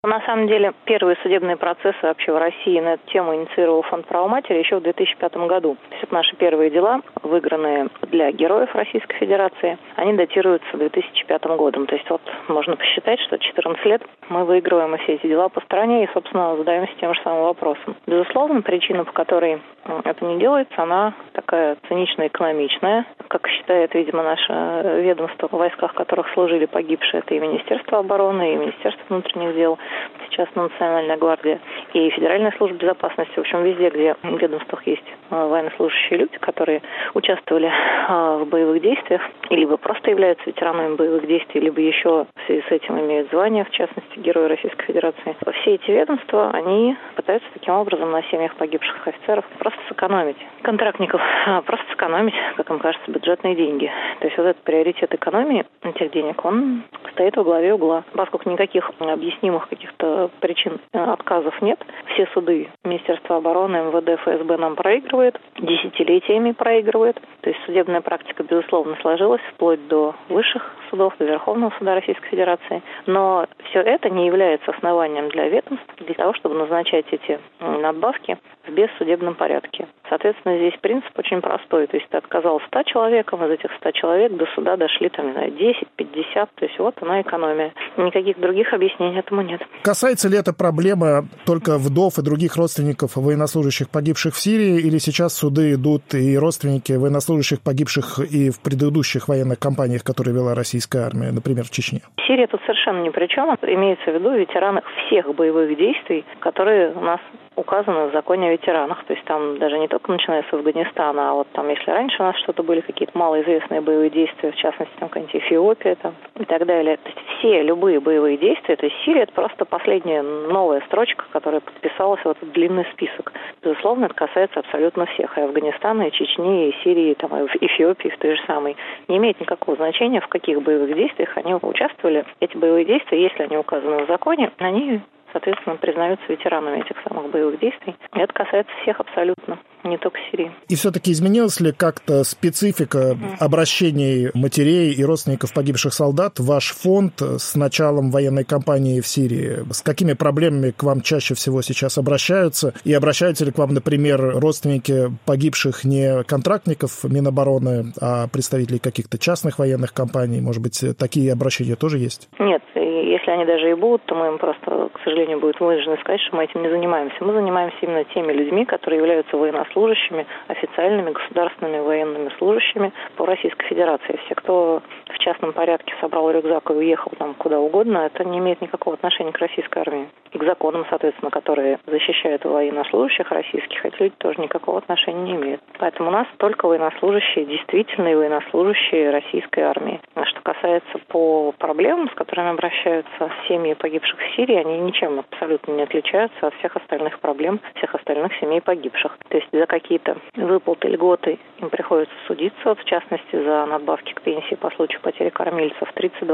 На самом деле, первые судебные процессы вообще в России на эту тему инициировал Фонд права матери еще в 2005 году. То есть это наши первые дела, выигранные для героев Российской Федерации, они датируются 2005 годом. То есть вот можно посчитать, что 14 лет мы выигрываем все эти дела по стране и, собственно, задаемся тем же самым вопросом. Безусловно, причина, по которой это не делается, она такая цинично-экономичная. Как считает, видимо, наше ведомство, в войсках которых служили погибшие, это и Министерство обороны, и Министерство внутренних дел, сейчас Национальная гвардия, и Федеральная служба безопасности. В общем, везде, где в ведомствах есть военнослужащие люди, которые участвовали в боевых действиях, либо просто являются ветеранами боевых действий, либо еще в связи с этим имеют звание, в частности, Герои Российской Федерации. Все эти ведомства, они пытаются таким образом на семьях погибших офицеров просто сэкономить. Контрактников просто сэкономить, как им кажется, бюджетные деньги. То есть вот этот приоритет экономии этих денег, он стоит во главе угла. Поскольку никаких объяснимых каких-то причин отказов нет, все суды Министерства обороны, МВД, ФСБ нам проигрывают, десятилетиями проигрывают. То есть судебная практика, безусловно, сложилась вплоть до высших судов, до Верховного суда Российской Федерации. Но все это не является основанием для ведомств, для того, чтобы назначать эти надбавки в бессудебном порядке. Соответственно, здесь принцип очень простой. То есть ты отказал 100 человекам, из этих 100 человек до суда дошли, 10, 50. То есть вот она экономия. Никаких других объяснений этому нет. Касается ли эта проблема только вдов и других родственников военнослужащих, погибших в Сирии, или сейчас суды идут и родственники военнослужащих, погибших и в предыдущих военных кампаниях, которые вела российская армия, например, в Чечне? Сирия тут совершенно ни при чем. Имеется в виду ветераны всех боевых действий, которые у нас указаны в законе о ветеранах. То есть там даже не только начиная с Афганистана, а вот там, если раньше у нас что-то были какие-то малоизвестные боевые действия, в частности, там какая-нибудь Эфиопия там, и так далее. То есть все любые боевые действия, то есть Сирия — это просто последняя новая строчка, которая подписалась в этот длинный список. Безусловно, это касается абсолютно всех. И Афганистана, и Чечни, и Сирии, там, и Эфиопии в той же самой. Не имеет никакого значения, в каких боевых действиях они участвовали. Эти боевые действия, если они указаны в законе, они, соответственно, признаются ветеранами этих самых боевых действий. И это касается всех абсолютно, не только Сирии. И все-таки изменилась ли как-то специфика обращений матерей и родственников погибших солдат в ваш фонд с началом военной кампании в Сирии? С какими проблемами к вам чаще всего сейчас обращаются? И обращаются ли к вам, например, родственники погибших не контрактников Минобороны, а представителей каких-то частных военных компаний? Может быть, такие обращения тоже есть? Нет, если они даже и будут, то мы им просто, к сожалению, будет вынуждены сказать, что мы этим не занимаемся. Мы занимаемся именно теми людьми, которые являются военнослужащими, официальными государственными военными служащими по Российской Федерации. Все, кто в частном порядке собрал рюкзак и уехал там куда угодно, это не имеет никакого отношения к российской армии. И к законам, соответственно, которые защищают военнослужащих российских, эти люди тоже никакого отношения не имеют. Поэтому у нас только военнослужащие, действительные военнослужащие российской армии. А что касается по проблемам, с которыми обращаются семьи погибших в Сирии, они ничем абсолютно не отличаются от всех остальных проблем, всех остальных семей погибших. То есть за какие-то выплаты, льготы им приходится судиться, вот, в частности, за надбавки к пенсии по случаю потери кормильцев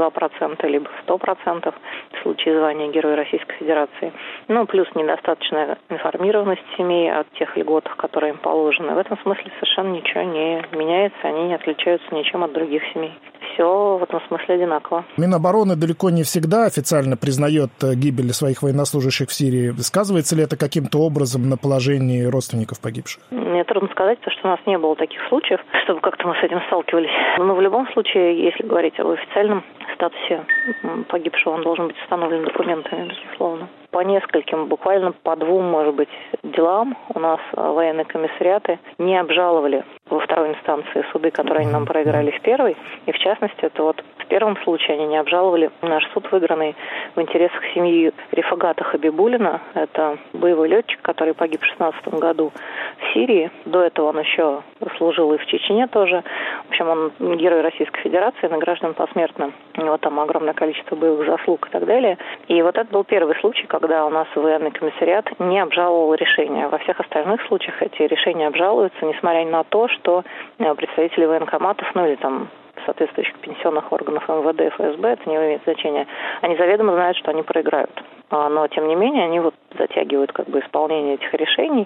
32%, либо 100% в случае звания Героя Российской Федерации. Ну, плюс недостаточная информированность семей о тех льготах, которые им положены. В этом смысле совершенно ничего не меняется, они не отличаются ничем от других семей. Все в этом смысле одинаково. Минобороны далеко не всегда официально признает гибель своих военнослужащих в Сирии. Сказывается ли это каким-то образом на положении родственников погибших? Мне трудно сказать, потому что у нас не было таких случаев, чтобы как-то мы с этим сталкивались. Но в любом случае, если говорить об официальном статусе погибшего, он должен быть установлен документами, безусловно. По нескольким, буквально по 2, может быть, делам у нас военные комиссариаты не обжаловали во второй инстанции суды, которые они нам проиграли в первой. И в частности, это вот в первом случае они не обжаловали наш суд, выигранный в интересах семьи Рифагата Хабибуллина. Это боевой летчик, который погиб в 2016 году в Сирии. До этого он еще служил и в Чечне тоже. В общем, он Герой Российской Федерации, награжден посмертно. У него там огромное количество боевых заслуг и так далее. И вот это был первый случай, когда у нас военный комиссариат не обжаловал решения. Во всех остальных случаях эти решения обжалуются, несмотря на то, что представители военкоматов, ну или там соответствующих пенсионных органов МВД, ФСБ, это не имеет значения, они заведомо знают, что они проиграют. но, тем не менее, они вот затягивают как бы исполнение этих решений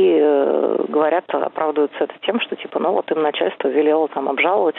и говорят, оправдываются это тем, что типа, ну вот им начальство велело там обжаловать,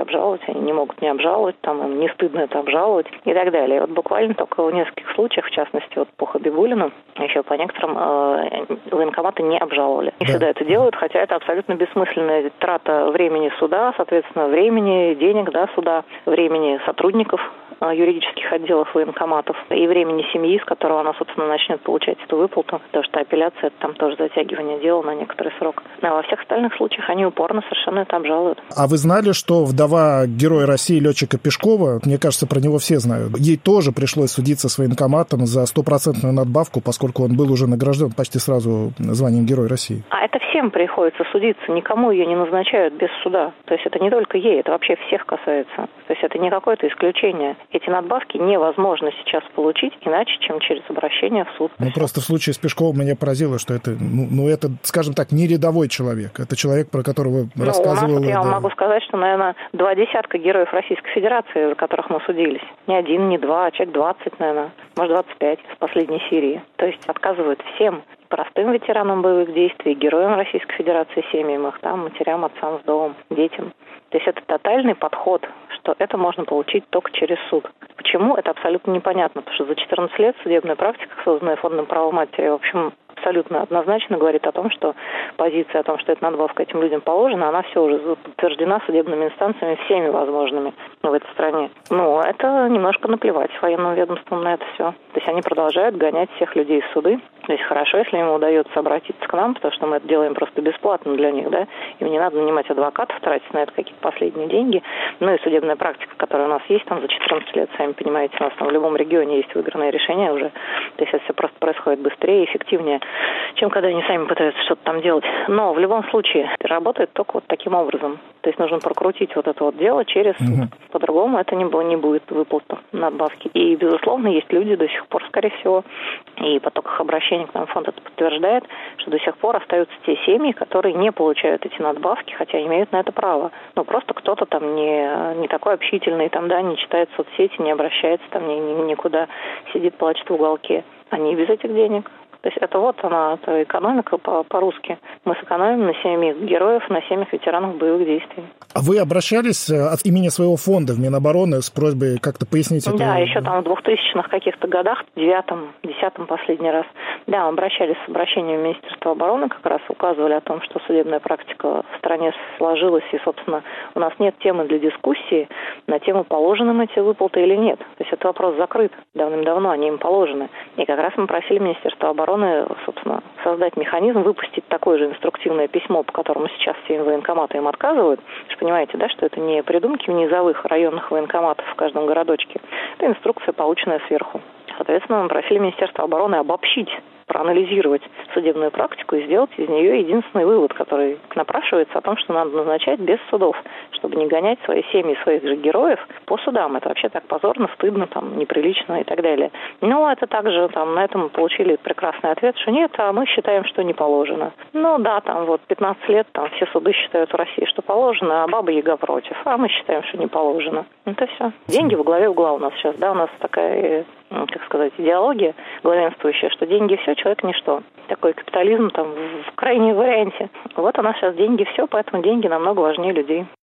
они не могут не обжаловать, там им не стыдно это обжаловать и так далее. И вот буквально только в нескольких случаях, в частности, вот по Хабибуллину, еще по некоторым военкоматы не обжаловали. И всегда это делают, хотя это абсолютно бессмысленная трата времени суда, соответственно, времени, денег, да, суда, времени сотрудников юридических отделов военкоматов и времени семьи, с которого она, собственно, начнет получать эту выплату, потому что апелляция — это там тоже затягивание дела на некоторый срок. А во всех остальных случаях они упорно совершенно это обжалуют. А вы знали, что вдова Героя России летчика Пешкова, мне кажется, про него все знают, ей тоже пришлось судиться с военкоматом за 100% надбавку, поскольку он был уже награжден почти сразу званием Героя России? А это всем приходится судиться, никому ее не назначают без суда. То есть это не только ей, это вообще всех касается. То есть это не какое-то исключение. Эти надбавки невозможно сейчас получить иначе, чем через обращение в суд. Ну, просто в случае с Пешковым меня поразило, что это, это, скажем так, не рядовой человек. Это человек, про которого рассказывал... У нас, я вам могу сказать, что, наверное, 20 героев Российской Федерации, за которых мы судились. Не один, не два, а человек 20, наверное, может, 25 с последней серии. То есть отказывают всем. Простым ветеранам боевых действий, героям Российской Федерации, семьям их, там, матерям, отцам, вдовам, детям. То есть это тотальный подход, что это можно получить только через суд. Почему? Это абсолютно непонятно, потому что за 14 лет судебная практика, созданная Фондом права матери, в общем, абсолютно однозначно говорит о том, что позиция о том, что эта надбавка этим людям положена, она все уже подтверждена судебными инстанциями всеми возможными в этой стране. Это немножко наплевать военным ведомствам на это все. То есть они продолжают гонять всех людей в суды. То есть хорошо, если им удается обратиться к нам, потому что мы это делаем просто бесплатно для них, да, им не надо нанимать адвокатов, тратить на это какие-то последние деньги. И судебная практика, которая у нас есть там за 14 лет, сами понимаете, у нас там в любом регионе есть выигранное решение уже. То есть это все просто происходит быстрее и эффективнее, чем когда они сами пытаются что-то там делать. Но в любом случае работает только вот таким образом. То есть нужно прокрутить вот это вот дело через суд. По-другому это не будет выплата надбавки. И, безусловно, есть люди до сих пор, скорее всего, и поток их обращений к нам фонд это подтверждает, что до сих пор остаются те семьи, которые не получают эти надбавки, хотя имеют на это право. Просто кто-то там не такой общительный, там, да, не читает соцсети, не обращается там никуда, сидит, плачет в уголке. Они без этих денег. То есть это вот она, это экономика по-русски. Мы сэкономим на семьях героев, на семьях ветеранов боевых действий. А вы обращались от имени своего фонда в Минобороны с просьбой как-то пояснить это? Да, еще там в 2000-х каких-то годах, в 9-м, 10-м последний раз. Да, обращались с обращением в Министерство обороны, как раз указывали о том, что судебная практика в стране сложилась, и, собственно, у нас нет темы для дискуссии на тему, положены им эти выплаты или нет. То есть этот вопрос закрыт давным-давно, они им положены. И как раз мы просили Министерство обороны, собственно, создать механизм, выпустить такое же инструктивное письмо, по которому сейчас все военкоматы им отказывают. Вы же понимаете, да, что это не придумки низовых районных военкоматов в каждом городочке. Это инструкция, полученная сверху. Соответственно, мы просили Министерство обороны обобщить, проанализировать судебную практику и сделать из нее единственный вывод, который напрашивается о том, что надо назначать без судов, чтобы не гонять свои семьи, своих же героев по судам. Это вообще так позорно, стыдно, там, неприлично и так далее. Это также там на этом получили прекрасный ответ, что нет, а мы считаем, что не положено. Да, там 15 лет, там все суды считают в России, что положено, а Баба-Яга против, а мы считаем, что не положено. Это все. Деньги во главе угла у нас сейчас, да, у нас такая, идеология главенствующая, что деньги все, человек ничто. Такой капитализм там в крайнем варианте. Вот у нас сейчас деньги все, поэтому деньги намного важнее людей.